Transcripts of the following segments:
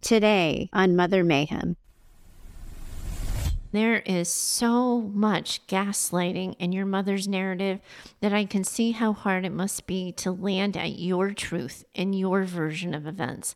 today on Mother Mayhem. There is so much gaslighting in your mother's narrative that I can see how hard it must be to land at your truth in your version of events.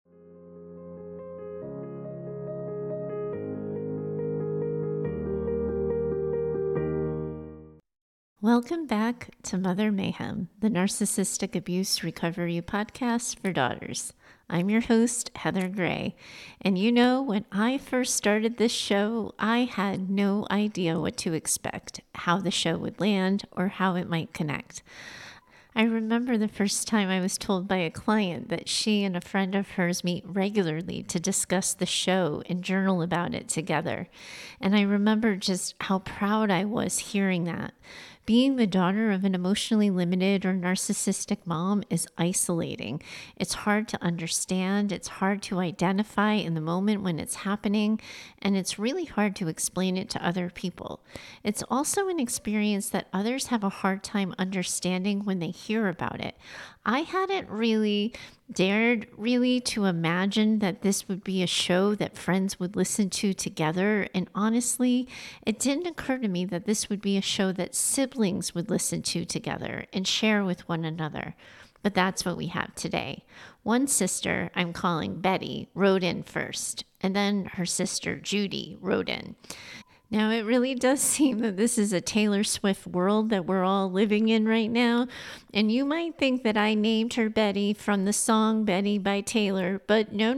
Welcome back to Mother Mayhem, the narcissistic abuse recovery podcast for daughters. I'm your host, Heather Gray, and you know, when I first started this show, I had no idea what to expect, how the show would land, or how it might connect. I remember the first time I was told by a client that she and a friend of hers meet regularly to discuss the show and journal about it together. And I remember just how proud I was hearing that. Being the daughter of an emotionally limited or narcissistic mom is isolating. It's hard to understand. It's hard to identify in the moment when it's happening. And it's really hard to explain it to other people. It's also an experience that others have a hard time understanding when they hear about it. I hadn't really dared to imagine that this would be a show that friends would listen to together. And honestly, it didn't occur to me that this would be a show that siblings would listen to together and share with one another. But that's what we have today. One sister, I'm calling Betty, wrote in first, and then her sister Judy wrote in. Now, it really does seem that this is a Taylor Swift world that we're all living in right now. And you might think that I named her Betty from the song Betty by Taylor, but no.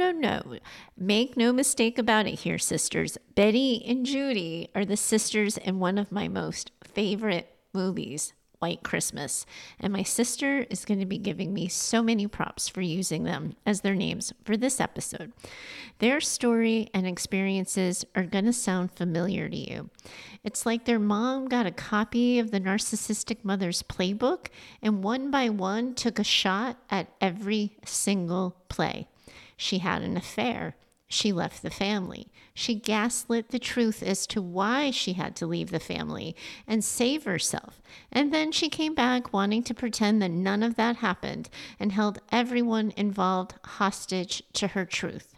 Make no mistake about it here, sisters. Betty and Judy are the sisters in one of my most favorite movies, White Christmas. And my sister is going to be giving me so many props for using them as their names for this episode. Their story and experiences are going to sound familiar to you. It's like their mom got a copy of the narcissistic mother's playbook and one by one took a shot at every single play. She had an affair. She left the family. She gaslit the truth as to why she had to leave the family and save herself. And then she came back wanting to pretend that none of that happened and held everyone involved hostage to her truth.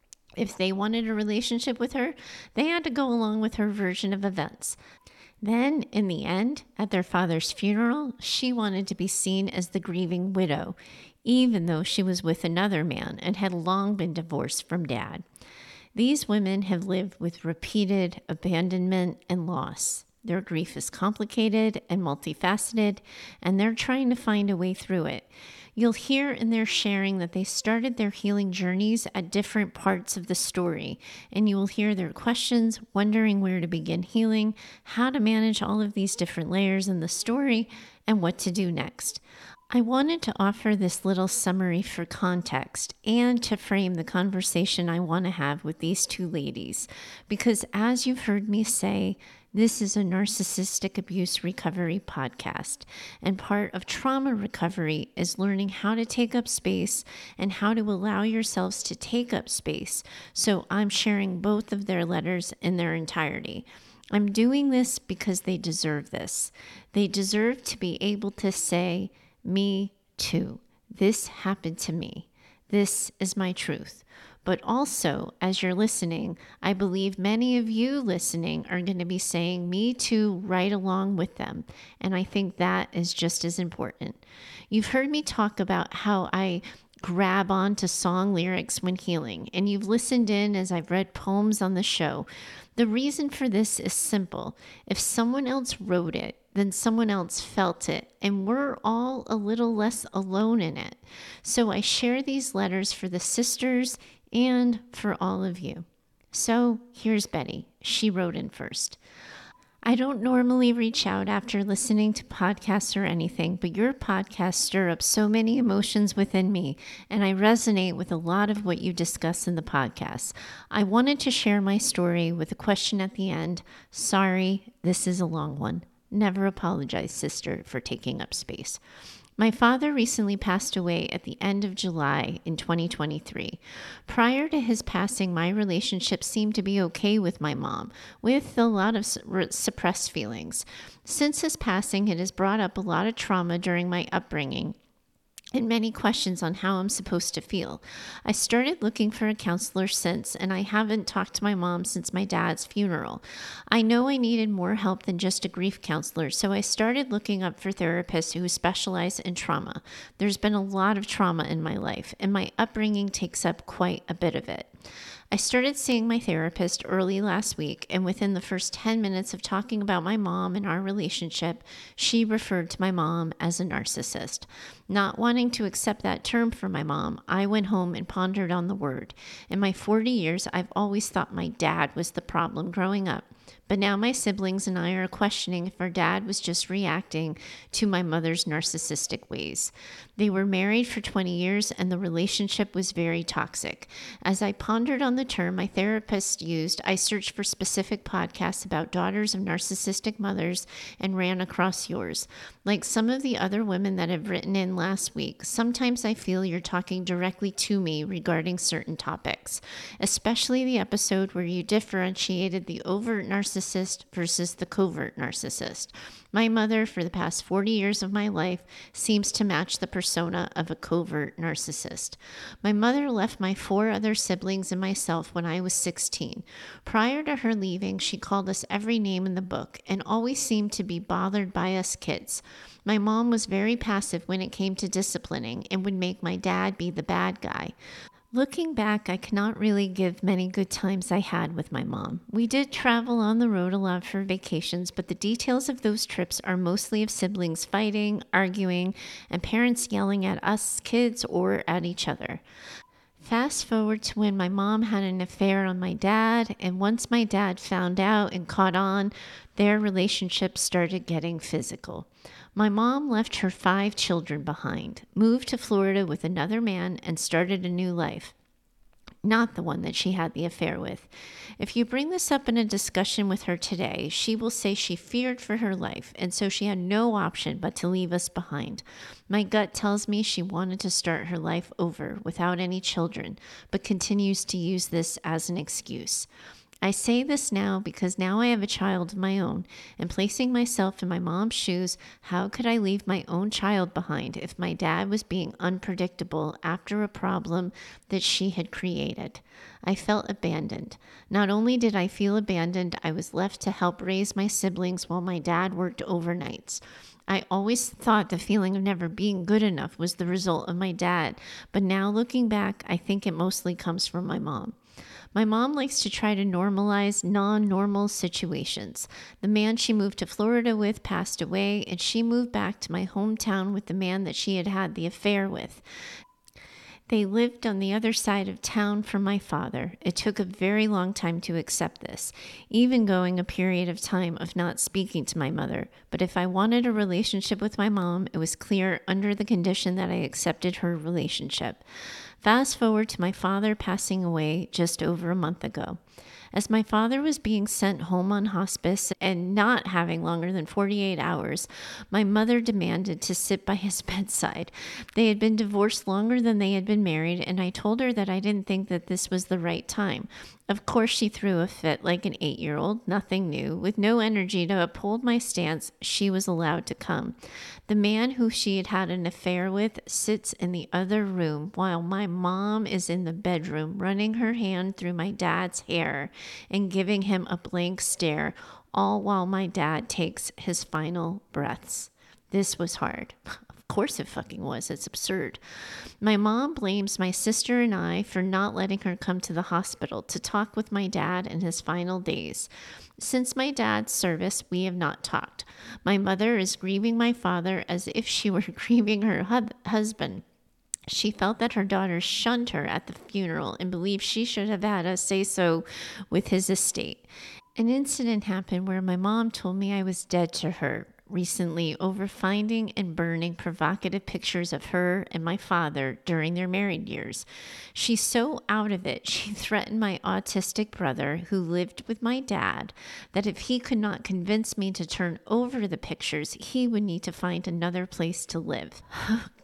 If they wanted a relationship with her, they had to go along with her version of events. Then, in the end, at their father's funeral, she wanted to be seen as the grieving widow, even though she was with another man and had long been divorced from dad. These women have lived with repeated abandonment and loss. Their grief is complicated and multifaceted, and they're trying to find a way through it. You'll hear in their sharing that they started their healing journeys at different parts of the story, and you will hear their questions, wondering where to begin healing, how to manage all of these different layers in the story, and what to do next. I wanted to offer this little summary for context and to frame the conversation I want to have with these two ladies, because as you've heard me say, this is a narcissistic abuse recovery podcast, and part of trauma recovery is learning how to take up space and how to allow yourselves to take up space. So I'm sharing both of their letters in their entirety. I'm doing this because they deserve this. They deserve to be able to say, me too. This happened to me. This is my truth. But also, as you're listening, I believe many of you listening are going to be saying me too right along with them. And I think that is just as important. You've heard me talk about how I grab onto song lyrics when healing, and you've listened in as I've read poems on the show. The reason for this is simple. If someone else wrote it, then someone else felt it, and we're all a little less alone in it. So I share these letters for the sisters and for all of you. So here's Betty. She wrote in first. I don't normally reach out after listening to podcasts or anything, but your podcasts stir up so many emotions within me, and I resonate with a lot of what you discuss in the podcast. I wanted to share my story with a question at the end. Sorry, this is a long one. Never apologize, sister, for taking up space. My father recently passed away at the end of July in 2023. Prior to his passing, my relationship seemed to be okay with my mom, with a lot of suppressed feelings. Since his passing, it has brought up a lot of trauma during my upbringing. and many questions on how I'm supposed to feel. I started looking for a counselor since, and I haven't talked to my mom since my dad's funeral. I know I needed more help than just a grief counselor, so I started looking up for therapists who specialize in trauma. There's been a lot of trauma in my life, and my upbringing takes up quite a bit of it. I started seeing my therapist early last week, and within the first 10 minutes of talking about my mom and our relationship, she referred to my mom as a narcissist. Not wanting to accept that term for my mom, I went home and pondered on the word. In my 40 years, I've always thought my dad was the problem growing up. But now my siblings and I are questioning if our dad was just reacting to my mother's narcissistic ways. They were married for 20 years and the relationship was very toxic. As I pondered on the term my therapist used, I searched for specific podcasts about daughters of narcissistic mothers and ran across yours. Like some of the other women that have written in last week, sometimes I feel you're talking directly to me regarding certain topics, especially the episode where you differentiated the overt narcissist versus the covert narcissist. My mother, for the past 40 years of my life, seems to match the persona of a covert narcissist. My mother left my 4 other siblings and myself when I was 16. Prior to her leaving, she called us every name in the book and always seemed to be bothered by us kids. My mom was very passive when it came to disciplining and would make my dad be the bad guy. Looking back, I cannot really give many good times I had with my mom. We did travel on the road a lot for vacations, but the details of those trips are mostly of siblings fighting, arguing, and parents yelling at us kids or at each other. Fast forward to when my mom had an affair on my dad, and once my dad found out and caught on, their relationship started getting physical. My mom left her 5 children behind, moved to Florida with another man, and started a new life. Not the one that she had the affair with. If you bring this up in a discussion with her today, she will say she feared for her life, and so she had no option but to leave us behind. My gut tells me she wanted to start her life over without any children, but continues to use this as an excuse. I say this now because now I have a child of my own, and placing myself in my mom's shoes, how could I leave my own child behind if my dad was being unpredictable after a problem that she had created? I felt abandoned. Not only did I feel abandoned, I was left to help raise my siblings while my dad worked overnights. I always thought the feeling of never being good enough was the result of my dad, but now looking back, I think it mostly comes from my mom. My mom likes to try to normalize non-normal situations. The man she moved to Florida with passed away, and she moved back to my hometown with the man that she had had the affair with. They lived on the other side of town from my father. It took a very long time to accept this, even going a period of time of not speaking to my mother. But if I wanted a relationship with my mom, it was clear under the condition that I accepted her relationship. Fast forward to my father passing away just over a month ago. As my father was being sent home on hospice and not having longer than 48 hours, my mother demanded to sit by his bedside. They had been divorced longer than they had been married, and I told her that I didn't think that this was the right time. Of course, she threw a fit like an 8-year-old, nothing new. With no energy to uphold my stance, she was allowed to come. The man who she had had an affair with sits in the other room while my mom is in the bedroom running her hand through my dad's hair and giving him a blank stare, all while my dad takes his final breaths. This was hard. Of course it fucking was. It's absurd. My mom blames my sister and I for not letting her come to the hospital to talk with my dad in his final days. Since my dad's service, we have not talked. My mother is grieving my father as if she were grieving her husband. She felt that her daughter shunned her at the funeral and believed she should have had a say-so with his estate. An incident happened where my mom told me I was dead to her recently over finding and burning provocative pictures of her and my father during their married years. She's so out of it, she threatened my autistic brother, who lived with my dad, that if he could not convince me to turn over the pictures, he would need to find another place to live.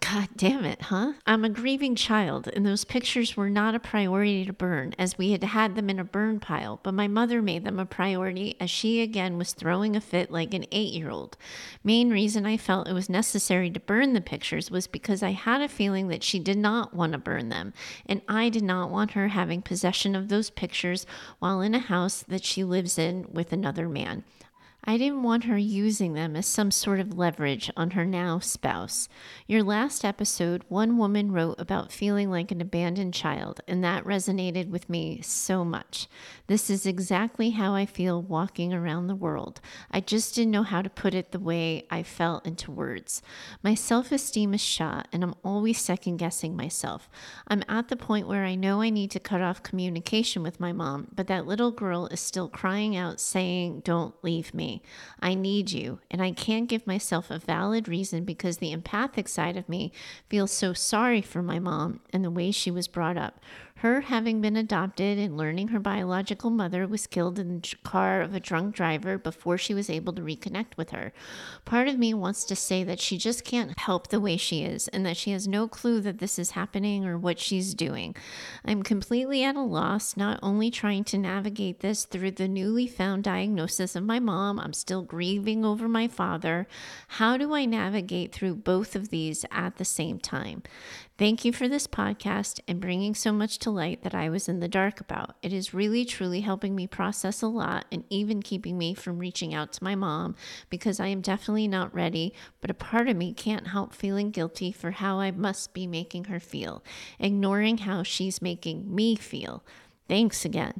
God damn it, huh? I'm a grieving child, and those pictures were not a priority to burn, as we had had them in a burn pile, but my mother made them a priority as she again was throwing a fit like an 8-year-old. Main reason I felt it was necessary to burn the pictures was because I had a feeling that she did not want to burn them, and I did not want her having possession of those pictures while in a house that she lives in with another man. I didn't want her using them as some sort of leverage on her now spouse. Your last episode, one woman wrote about feeling like an abandoned child, and that resonated with me so much. This is exactly how I feel walking around the world. I just didn't know how to put it the way I felt into words. My self-esteem is shot, and I'm always second-guessing myself. I'm at the point where I know I need to cut off communication with my mom, but that little girl is still crying out saying, "Don't leave me. I need you," and I can't give myself a valid reason because the empathic side of me feels so sorry for my mom and the way she was brought up. Her having been adopted and learning her biological mother was killed in the car of a drunk driver before she was able to reconnect with her. Part of me wants to say that she just can't help the way she is and that she has no clue that this is happening or what she's doing. I'm completely at a loss, not only trying to navigate this through the newly found diagnosis of my mom, I'm still grieving over my father. How do I navigate through both of these at the same time? Thank you for this podcast and bringing so much to light that I was in the dark about. It is really, truly helping me process a lot and even keeping me from reaching out to my mom because I am definitely not ready, but a part of me can't help feeling guilty for how I must be making her feel, ignoring how she's making me feel. Thanks again.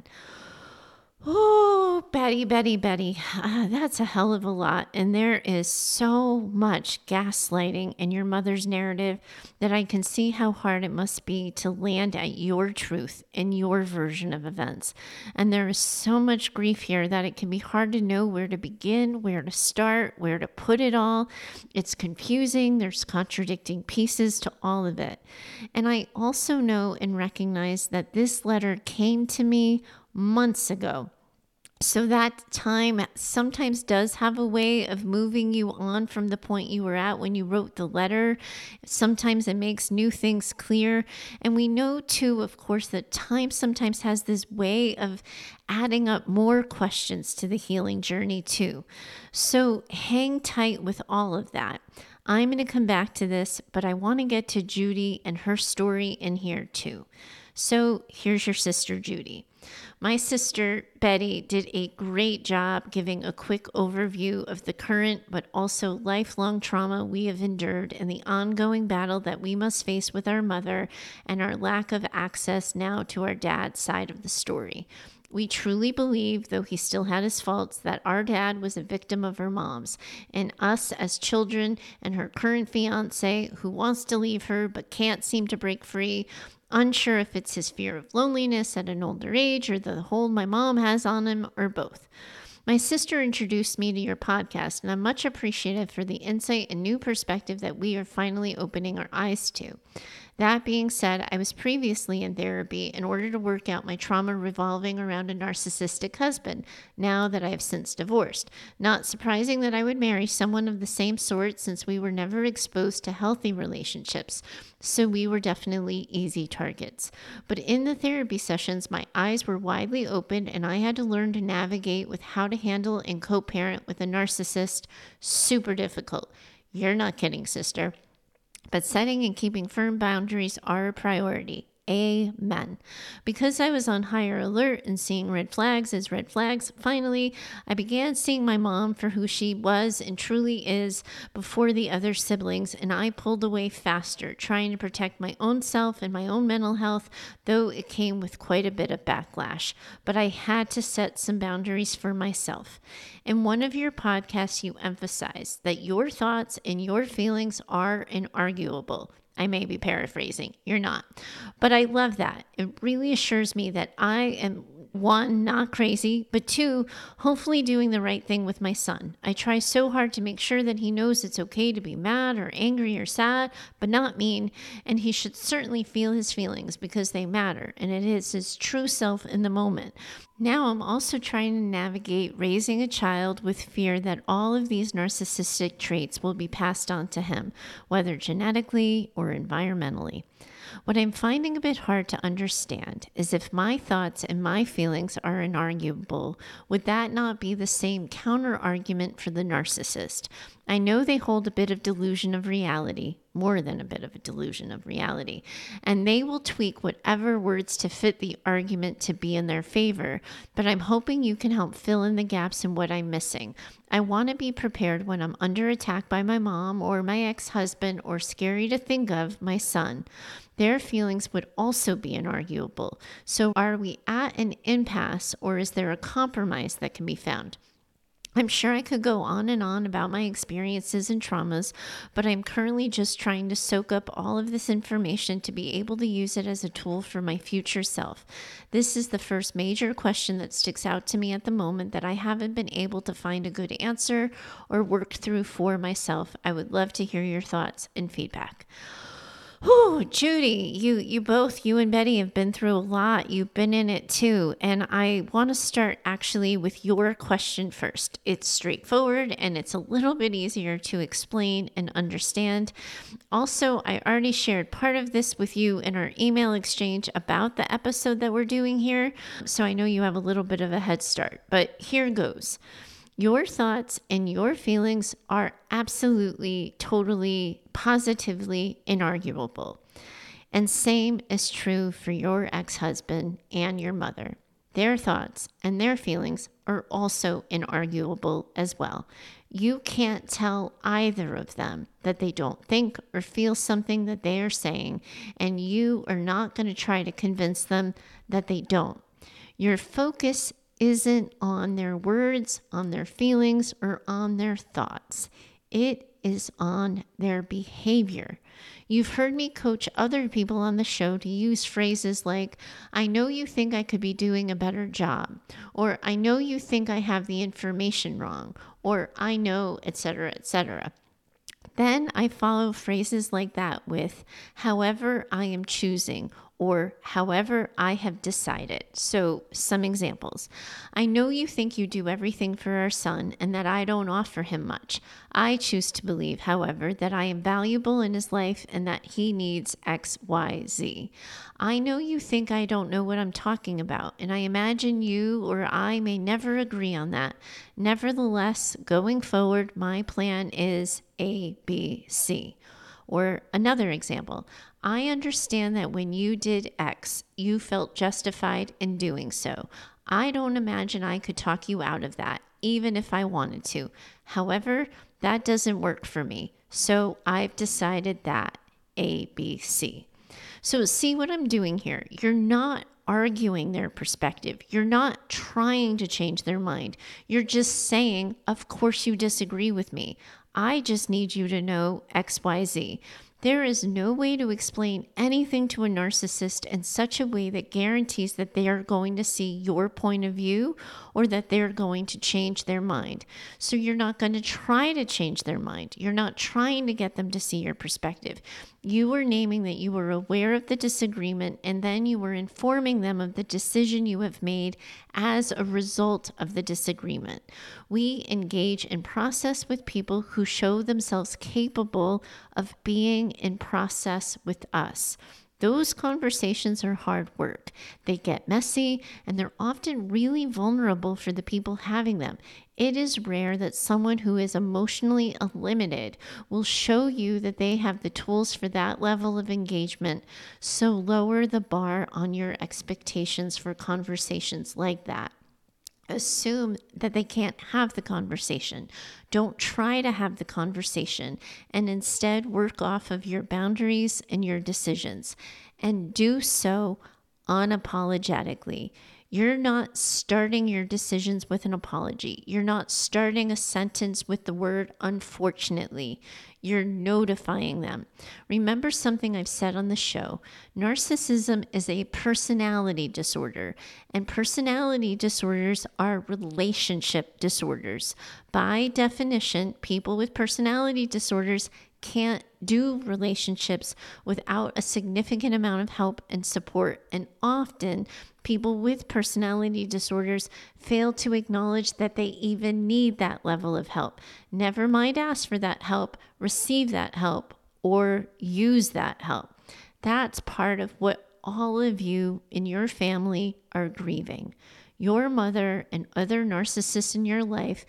Oh, Betty. That's a hell of a lot. And there is so much gaslighting in your mother's narrative that I can see how hard it must be to land at your truth and your version of events. And there is so much grief here that it can be hard to know where to begin, where to start, where to put it all. It's confusing. There's contradicting pieces to all of it. And I also know and recognize that this letter came to me months ago. So that time sometimes does have a way of moving you on from the point you were at when you wrote the letter. Sometimes it makes new things clear. And we know too, of course, that time sometimes has this way of adding up more questions to the healing journey too. So hang tight with all of that. I'm going to come back to this, but I want to get to Judy and her story in here too. So here's your sister, Judy. My sister, Betty, did a great job giving a quick overview of the current but also lifelong trauma we have endured and the ongoing battle that we must face with our mother and our lack of access now to our dad's side of the story. We truly believe, though he still had his faults, that our dad was a victim of her mom's, and us as children and her current fiance who wants to leave her but can't seem to break free, unsure if it's his fear of loneliness at an older age or the hold my mom has on him or both. My sister introduced me to your podcast, and I'm much appreciative for the insight and new perspective that we are finally opening our eyes to. That being said, I was previously in therapy in order to work out my trauma revolving around a narcissistic husband, now that I have since divorced. Not surprising that I would marry someone of the same sort since we were never exposed to healthy relationships, so we were definitely easy targets. But in the therapy sessions, my eyes were widely opened and I had to learn to navigate with how to handle and co-parent with a narcissist. Super difficult. You're not kidding, sister. But setting and keeping firm boundaries are a priority. Amen. Because I was on higher alert and seeing red flags as red flags, finally, I began seeing my mom for who she was and truly is before the other siblings, and I pulled away faster, trying to protect my own self and my own mental health, though it came with quite a bit of backlash. But I had to set some boundaries for myself. In one of your podcasts, you emphasized that your thoughts and your feelings are inarguable. I may be paraphrasing. You're not. But I love that. It really assures me that I am one, not crazy, but two, hopefully doing the right thing with my son. I try so hard to make sure that he knows it's okay to be mad or angry or sad, but not mean, and he should certainly feel his feelings because they matter, and it is his true self in the moment. Now I'm also trying to navigate raising a child with fear that all of these narcissistic traits will be passed on to him, whether genetically or environmentally. What I'm finding a bit hard to understand is if my thoughts and my feelings are inarguable, would that not be the same counter argument for the narcissist? I know they hold a bit of delusion of reality, more than a bit of a delusion of reality, and they will tweak whatever words to fit the argument to be in their favor, but I'm hoping you can help fill in the gaps in what I'm missing. I want to be prepared when I'm under attack by my mom or my ex-husband, or scary to think of, my son. Their feelings would also be inarguable. So are we at an impasse, or is there a compromise that can be found? I'm sure I could go on and on about my experiences and traumas, but I'm currently just trying to soak up all of this information to be able to use it as a tool for my future self. This is the first major question that sticks out to me at the moment that I haven't been able to find a good answer or work through for myself. I would love to hear your thoughts and feedback. Oh, Judy, you and Betty have been through a lot. You've been in it too. And I want to start actually with your question first. It's straightforward and it's a little bit easier to explain and understand. Also, I already shared part of this with you in our email exchange about the episode that we're doing here. So I know you have a little bit of a head start, but here goes. Your thoughts and your feelings are absolutely, totally, positively inarguable. And same is true for your ex-husband and your mother. Their thoughts and their feelings are also inarguable as well. You can't tell either of them that they don't think or feel something that they are saying, and you are not going to try to convince them that they don't. Your focus isn't on their words, on their feelings, or on their thoughts. It is on their behavior. You've heard me coach other people on the show to use phrases like, I know you think I could be doing a better job, or I know you think I have the information wrong, or I know, etc., etc. Then I follow phrases like that with, however I am choosing, or however I have decided. So some examples. I know you think you do everything for our son and that I don't offer him much. I choose to believe, however, that I am valuable in his life and that he needs X, Y, Z. I know you think I don't know what I'm talking about, and I imagine you or I may never agree on that. Nevertheless, going forward, my plan is A, B, C. Or another example, I understand that when you did X, you felt justified in doing so. I don't imagine I could talk you out of that, even if I wanted to. However, that doesn't work for me. So I've decided that A, B, C. So see what I'm doing here. You're not arguing their perspective. You're not trying to change their mind. You're just saying, of course you disagree with me. I just need you to know X, Y, Z. There is no way to explain anything to a narcissist in such a way that guarantees that they are going to see your point of view or that they're going to change their mind. So you're not going to try to change their mind. You're not trying to get them to see your perspective. You were naming that you were aware of the disagreement, and then you were informing them of the decision you have made as a result of the disagreement. We engage in process with people who show themselves capable of being in process with us. Those conversations are hard work. They get messy, and they're often really vulnerable for the people having them. It is rare that someone who is emotionally unlimited will show you that they have the tools for that level of engagement. So lower the bar on your expectations for conversations like that. Assume that they can't have the conversation. Don't try to have the conversation, and instead work off of your boundaries and your decisions, and do so unapologetically. You're not starting your decisions with an apology. You're not starting a sentence with the word unfortunately. You're notifying them. Remember something I've said on the show. Narcissism is a personality disorder, and personality disorders are relationship disorders. By definition, people with personality disorders can't do relationships without a significant amount of help and support. And often, people with personality disorders fail to acknowledge that they even need that level of help. Never mind ask for that help, receive that help, or use that help. That's part of what all of you in your family are grieving. Your mother and other narcissists in your life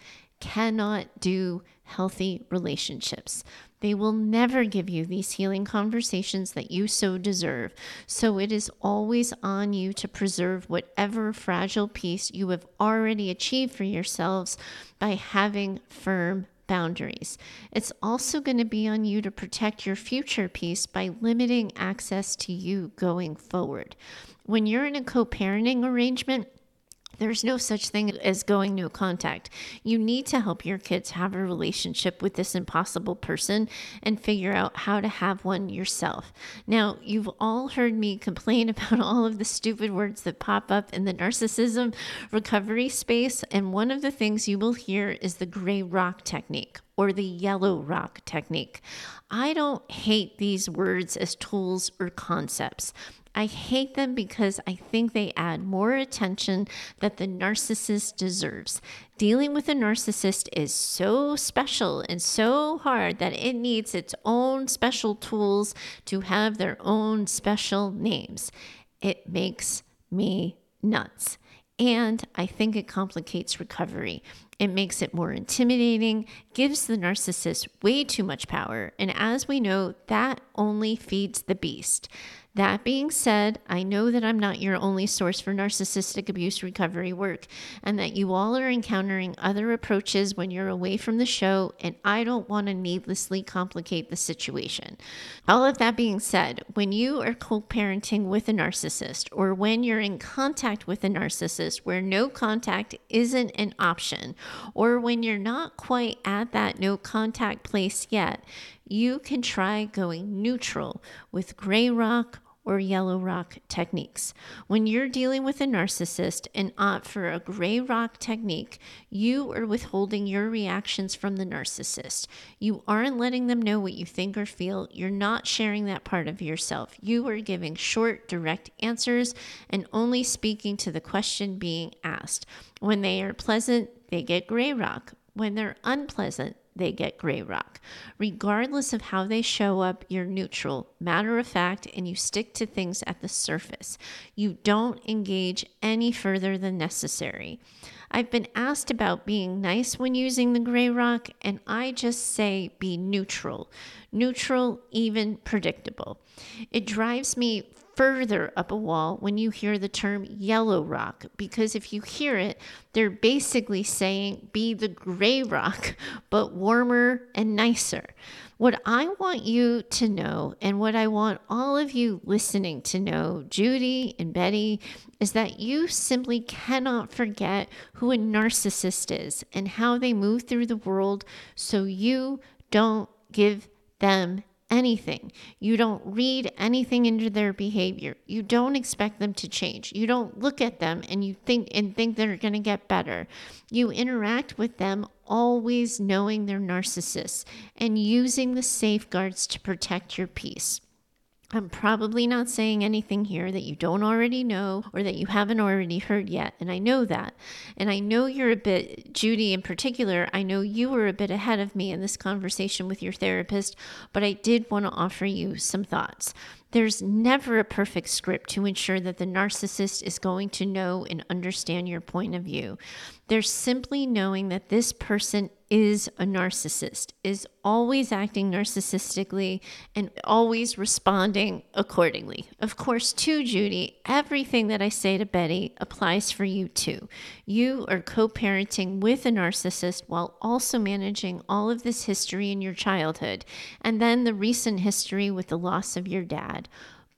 cannot do healthy relationships. They will never give you these healing conversations that you so deserve. So it is always on you to preserve whatever fragile peace you have already achieved for yourselves by having firm boundaries. It's also going to be on you to protect your future peace by limiting access to you going forward. When you're in a co-parenting arrangement, there's no such thing as going no contact. You need to help your kids have a relationship with this impossible person and figure out how to have one yourself. Now, you've all heard me complain about all of the stupid words that pop up in the narcissism recovery space, and one of the things you will hear is the gray rock technique or the yellow rock technique. I don't hate these words as tools or concepts. I hate them because I think they add more attention that the narcissist deserves. Dealing with a narcissist is so special and so hard that it needs its own special tools to have their own special names. It makes me nuts. And I think it complicates recovery. It makes it more intimidating, gives the narcissist way too much power, and as we know, that only feeds the beast. That being said, I know that I'm not your only source for narcissistic abuse recovery work, and that you all are encountering other approaches when you're away from the show, and I don't want to needlessly complicate the situation. All of that being said, when you are co-parenting with a narcissist, or when you're in contact with a narcissist where no contact isn't an option, or when you're not quite at that no contact place yet, you can try going neutral with gray rock or yellow rock techniques. When you're dealing with a narcissist and opt for a gray rock technique, you are withholding your reactions from the narcissist. You aren't letting them know what you think or feel. You're not sharing that part of yourself. You are giving short, direct answers and only speaking to the question being asked. When they are pleasant, they get gray rock. When they're unpleasant, they get gray rock. Regardless of how they show up, you're neutral, matter of fact, and you stick to things at the surface. You don't engage any further than necessary. I've been asked about being nice when using the gray rock, and I just say be neutral. Neutral, even predictable. It drives me further up a wall when you hear the term yellow rock, because if you hear it, they're basically saying be the gray rock, but warmer and nicer. What I want you to know, and what I want all of you listening to know, Judy and Betty, is that you simply cannot forget who a narcissist is and how they move through the world, so you don't give them anything. You don't read anything into their behavior. You don't expect them to change. You don't look at them and you think they're going to get better. You interact with them always knowing they're narcissists and using the safeguards to protect your peace. I'm probably not saying anything here that you don't already know or that you haven't already heard yet. And I know that. And I know you're a bit, Judy in particular, I know you were a bit ahead of me in this conversation with your therapist, but I did want to offer you some thoughts. There's never a perfect script to ensure that the narcissist is going to know and understand your point of view. There's simply knowing that this person is a narcissist, is always acting narcissistically and always responding accordingly. Of course, too, Judy, everything that I say to Betty applies for you too. You are co-parenting with a narcissist while also managing all of this history in your childhood, and then the recent history with the loss of your dad.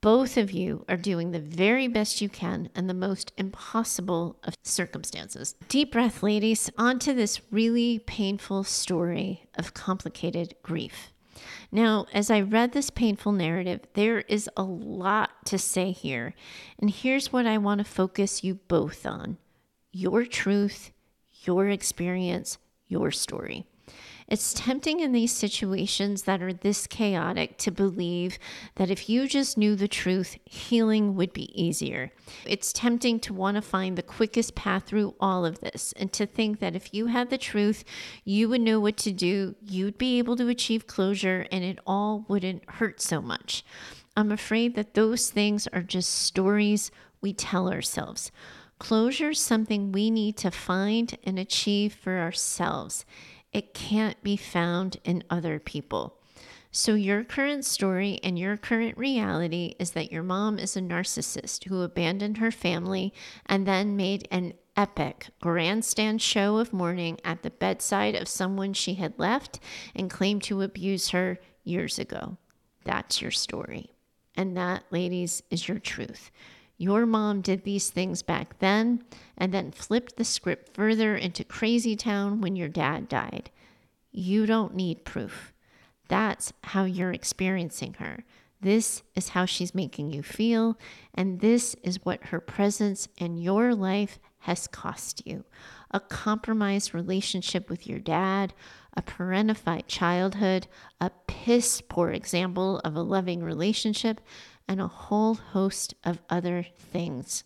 Both of you are doing the very best you can in the most impossible of circumstances. Deep breath, ladies, onto this really painful story of complicated grief. Now, as I read this painful narrative, there is a lot to say here. And here's what I want to focus you both on: your truth, your experience, your story. It's tempting in these situations that are this chaotic to believe that if you just knew the truth, healing would be easier. It's tempting to want to find the quickest path through all of this and to think that if you had the truth, you would know what to do, you'd be able to achieve closure, and it all wouldn't hurt so much. I'm afraid that those things are just stories we tell ourselves. Closure is something we need to find and achieve for ourselves. It can't be found in other people. So your current story and your current reality is that your mom is a narcissist who abandoned her family and then made an epic grandstand show of mourning at the bedside of someone she had left and claimed to abuse her years ago. That's your story. And that, ladies, is your truth. Your mom did these things back then and then flipped the script further into crazy town when your dad died. You don't need proof. That's how you're experiencing her. This is how she's making you feel, and this is what her presence in your life has cost you. A compromised relationship with your dad, a parentified childhood, a piss poor example of a loving relationship, and a whole host of other things.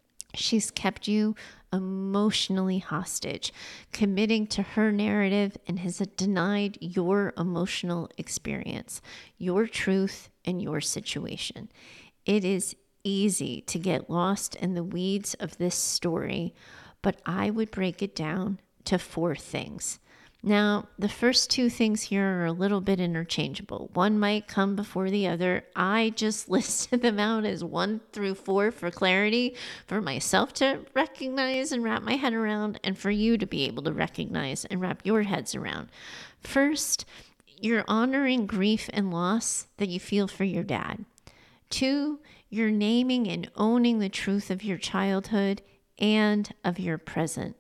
She's kept you emotionally hostage, committing to her narrative, and has denied your emotional experience, your truth, and your situation. It is easy to get lost in the weeds of this story, but I would break it down to 4 things. Now, the first 2 things here are a little bit interchangeable. One might come before the other. I just listed them out as 1 through 4 for clarity, for myself to recognize and wrap my head around, and for you to be able to recognize and wrap your heads around. First, you're honoring grief and loss that you feel for your dad. 2, you're naming and owning the truth of your childhood and of your present.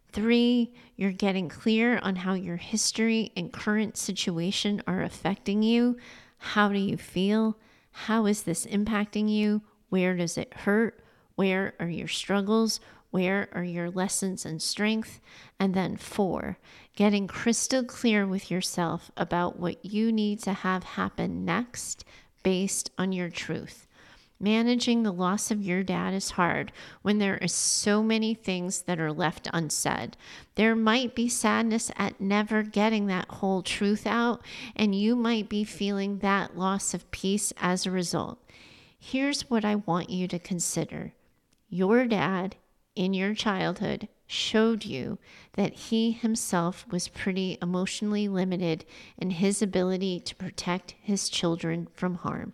3, you're getting clear on how your history and current situation are affecting you. How do you feel? How is this impacting you? Where does it hurt? Where are your struggles? Where are your lessons and strength? And then 4, getting crystal clear with yourself about what you need to have happen next based on your truth. Managing the loss of your dad is hard when there are so many things that are left unsaid. There might be sadness at never getting that whole truth out, and you might be feeling that loss of peace as a result. Here's what I want you to consider. Your dad, in your childhood, showed you that he himself was pretty emotionally limited in his ability to protect his children from harm.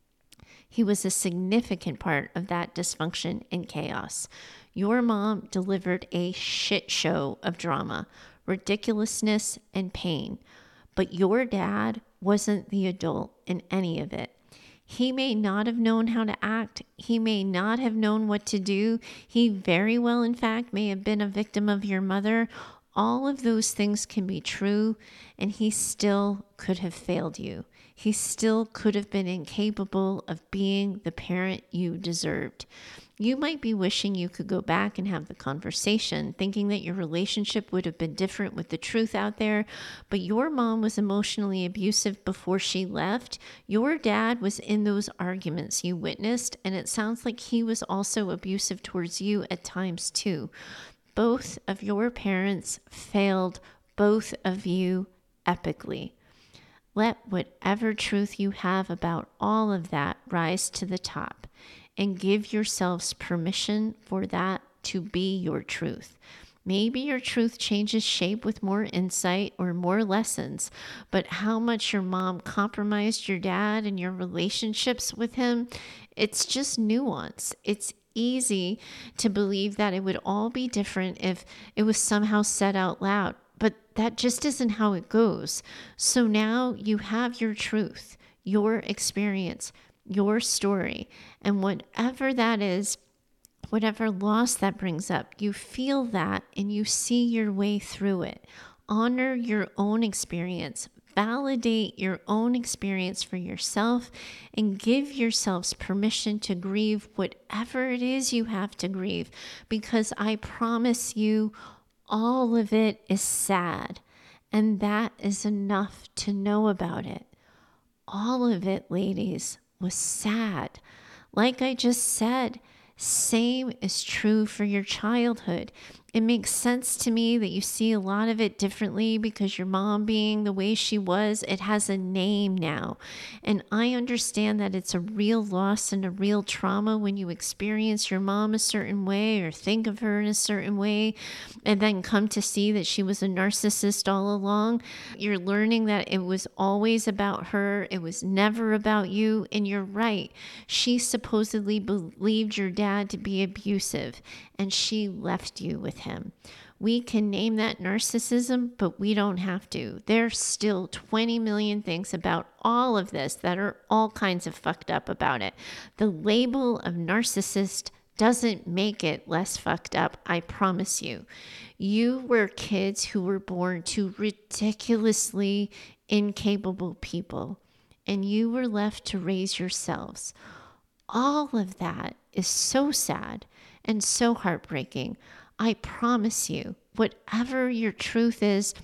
He was a significant part of that dysfunction and chaos. Your mom delivered a shit show of drama, ridiculousness, and pain. But your dad wasn't the adult in any of it. He may not have known how to act. He may not have known what to do. He very well, in fact, may have been a victim of your mother. All of those things can be true, and he still could have failed you. He still could have been incapable of being the parent you deserved. You might be wishing you could go back and have the conversation, thinking that your relationship would have been different with the truth out there, but your mom was emotionally abusive before she left. Your dad was in those arguments you witnessed, and it sounds like he was also abusive towards you at times too. Both of your parents failed both of you epically. Let whatever truth you have about all of that rise to the top, and give yourselves permission for that to be your truth. Maybe your truth changes shape with more insight or more lessons, but how much your mom compromised your dad and your relationships with him, it's just nuance. It's easy to believe that it would all be different if it was somehow said out loud. But that just isn't how it goes. So now you have your truth, your experience. your story. And whatever that is, whatever loss that brings up, you feel that and you see your way through it. Honor your own experience. Validate your own experience for yourself and give yourselves permission to grieve whatever it is you have to grieve, because I promise you, all of it is sad, and that is enough to know about it. All of it, ladies, was sad. Like I just said, same is true for your childhood. It makes sense to me that you see a lot of it differently because your mom being the way she was, it has a name now. And I understand that it's a real loss and a real trauma when you experience your mom a certain way or think of her in a certain way, and then come to see that she was a narcissist all along. You're learning that it was always about her. It was never about you. And you're right. She supposedly believed your dad to be abusive, and she left you with him. We can name that narcissism, but we don't have to. There's still 20 million things about all of this that are all kinds of fucked up about it. The label of narcissist doesn't make it less fucked up, I promise you. You were kids who were born to ridiculously incapable people, and you were left to raise yourselves. All of that is so sad and so heartbreaking. I promise you, whatever your truth is,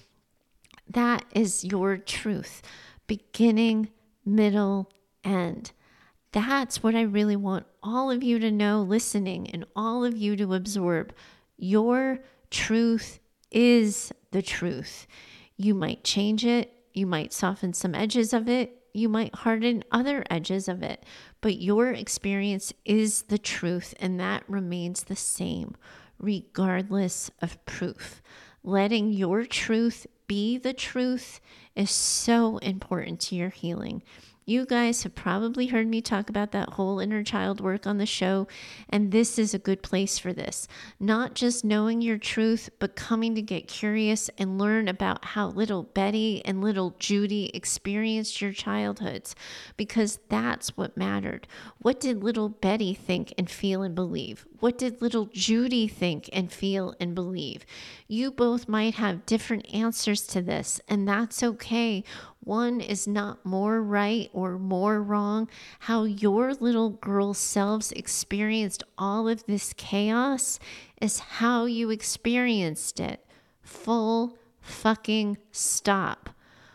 that is your truth. Beginning, middle, end. That's what I really want all of you to know listening and all of you to absorb. Your truth is the truth. You might change it. You might soften some edges of it. You might harden other edges of it, but your experience is the truth, and that remains the same, regardless of proof. Letting your truth be the truth is so important to your healing. You guys have probably heard me talk about that whole inner child work on the show, and this is a good place for this. Not just knowing your truth, but coming to get curious and learn about how little Betty and little Judy experienced your childhoods, because that's what mattered. What did little Betty think and feel and believe? What did little Judy think and feel and believe? You both might have different answers to this, and that's okay. One is not more right or more wrong. How your little girl selves experienced all of this chaos is how you experienced it. Full fucking stop.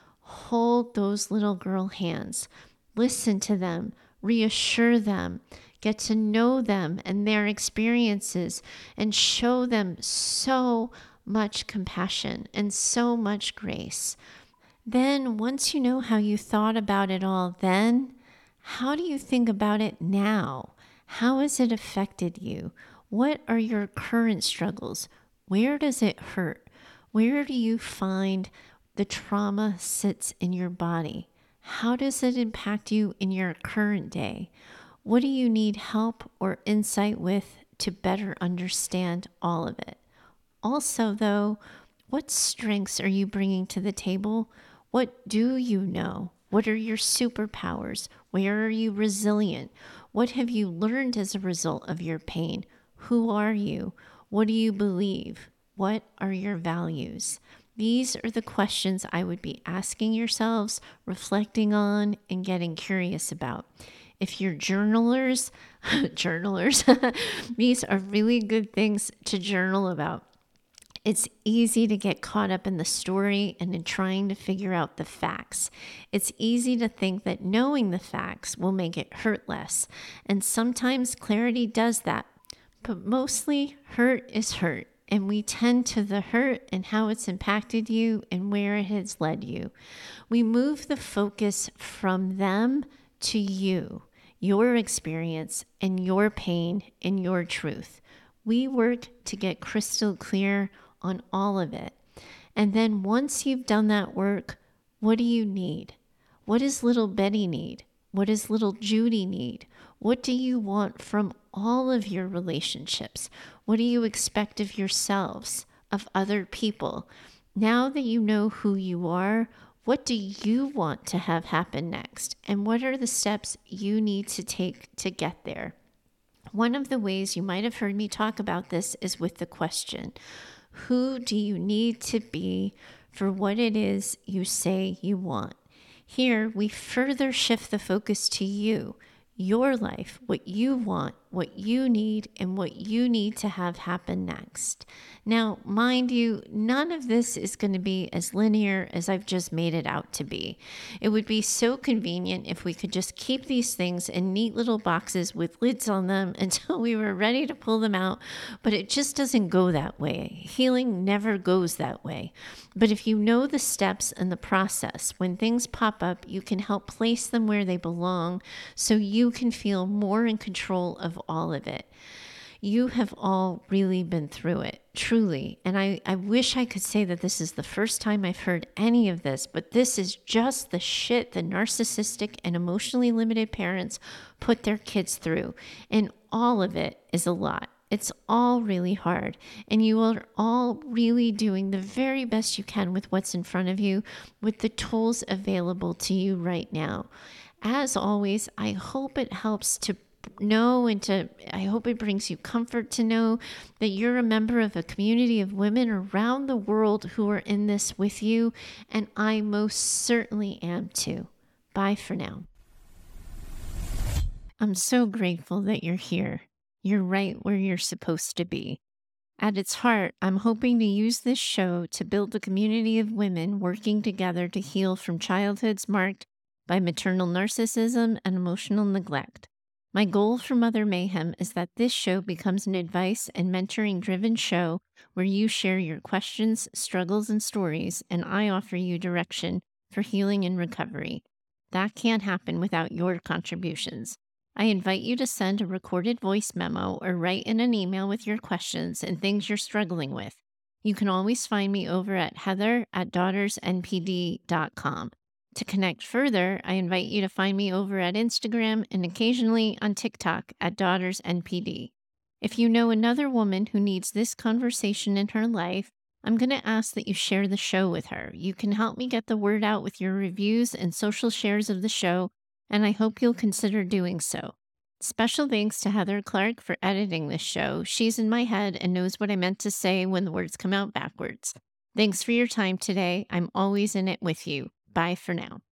Hold those little girl hands. Listen to them. Reassure them. Get to know them and their experiences, and show them so much compassion and so much grace. Then, once you know how you thought about it all then, how do you think about it now? How has it affected you? What are your current struggles? Where does it hurt? Where do you find the trauma sits in your body? How does it impact you in your current day? What do you need help or insight with to better understand all of it? Also, though, what strengths are you bringing to the table? What do you know? What are your superpowers? Where are you resilient? What have you learned as a result of your pain? Who are you? What do you believe? What are your values? These are the questions I would be asking yourselves, reflecting on, and getting curious about. If you're journalers, these are really good things to journal about. It's easy to get caught up in the story and in trying to figure out the facts. It's easy to think that knowing the facts will make it hurt less. And sometimes clarity does that. But mostly hurt is hurt. And we tend to the hurt and how it's impacted you and where it has led you. We move the focus from them to you, your experience and your pain and your truth. We work to get crystal clear on all of it. And then once you've done that work, what do you need? What does little Betty need? What does little Judy need? What do you want from all of your relationships? What do you expect of yourselves, of other people? Now that you know who you are, What do you want to have happen next? And what are the steps you need to take to get there? One of the ways you might have heard me talk about this is with the question, who do you need to be for what it is you say you want? Here, we further shift the focus to you, your life, what you want, what you need, and what you need to have happen next. Now, mind you, none of this is going to be as linear as I've just made it out to be. It would be so convenient if we could just keep these things in neat little boxes with lids on them until we were ready to pull them out, but it just doesn't go that way. Healing never goes that way. But if you know the steps and the process, when things pop up, you can help place them where they belong so you can feel more in control of all of it. You have all really been through it, truly. And I wish I could say that this is the first time I've heard any of this, but this is just the shit the narcissistic and emotionally limited parents put their kids through. And all of it is a lot. It's all really hard. And you are all really doing the very best you can with what's in front of you, with the tools available to you right now. As always, I hope it helps to know I hope it brings you comfort to know that you're a member of a community of women around the world who are in this with you, and I most certainly am too. Bye for now. I'm so grateful that you're here. You're right where you're supposed to be. At its heart, I'm hoping to use this show to build a community of women working together to heal from childhoods marked by maternal narcissism and emotional neglect. My goal for Mother Mayhem is that this show becomes an advice and mentoring-driven show where you share your questions, struggles, and stories, and I offer you direction for healing and recovery. That can't happen without your contributions. I invite you to send a recorded voice memo or write in an email with your questions and things you're struggling with. You can always find me over at heather@daughtersnpd.com. To connect further, I invite you to find me over at Instagram and occasionally on TikTok at DaughtersNPD. If you know another woman who needs this conversation in her life, I'm going to ask that you share the show with her. You can help me get the word out with your reviews and social shares of the show, and I hope you'll consider doing so. Special thanks to Heather Clark for editing this show. She's in my head and knows what I meant to say when the words come out backwards. Thanks for your time today. I'm always in it with you. Bye for now.